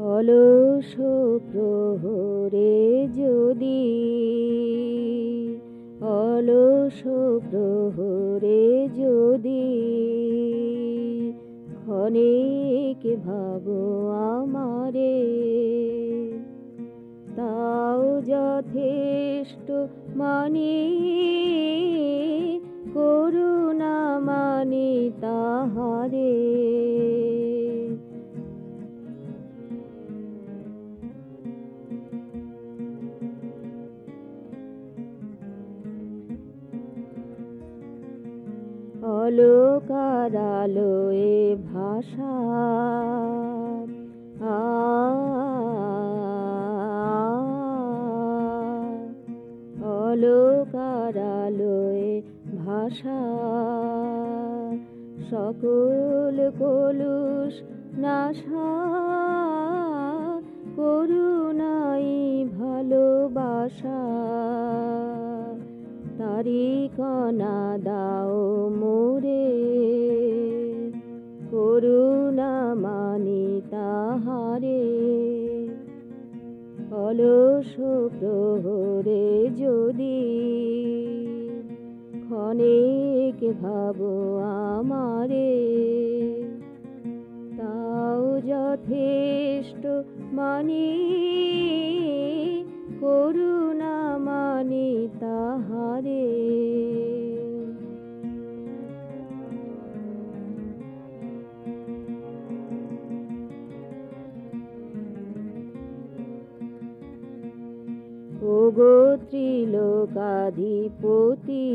অলস প্রহরে যদি অলস প্রহরে যদি ক্ষণিক ভাবো আমারে, তাও যথেষ্ট মানি করুণা মানি তাহারে। অলকারালয়ে ভাষা অলকারালয়ে ভাষা সকল কলুষ নাশা করুণাই ভালোবাসা। তারি কণা দাও মোরে করুণা মানি তাহারে। অলস প্রহরে যদি ক্ষণিক ভাবো আমারে, তাও যথেষ্ট মানি করুণা মানি তাহারে। ওগো ত্রিলোকাধিপতি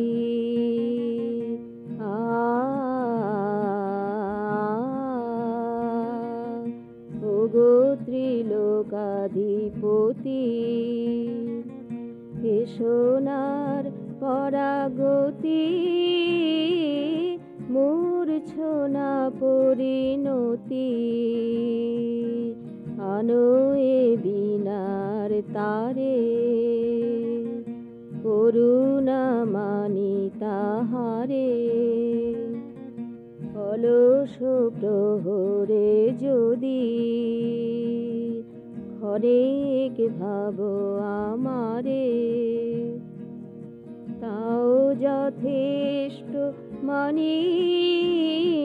ওগো ত্রিলোকাধিপতি, হে সোনার পরাগতি মূর্ছনা পরিণতি। আনো এ বিনার তারে করুণা মানি তাহারে। অলস প্রহরে যদি ক্ষণিক ভাবো আমারে, তাও যথেষ্ট মানি